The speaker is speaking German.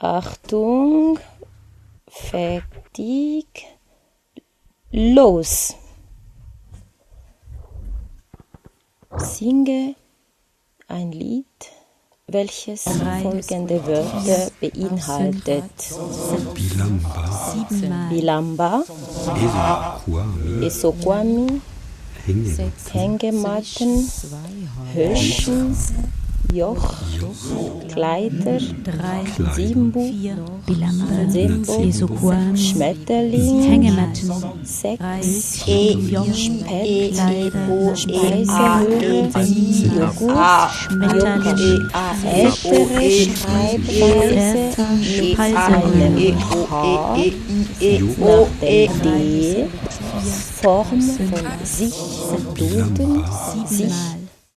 Achtung, fertig, los. Singe ein Lied, welches folgende Wörter beinhaltet: Bilamba, Esokwami, Hängematten, Höschen, Joch, Kleider, Simbu, Sembo, Schmetterling, Sex, Spett, Speisehöhle, Joghurt, ältere Schreibweise mit einem H nach dem D, Form von sich dulden, sich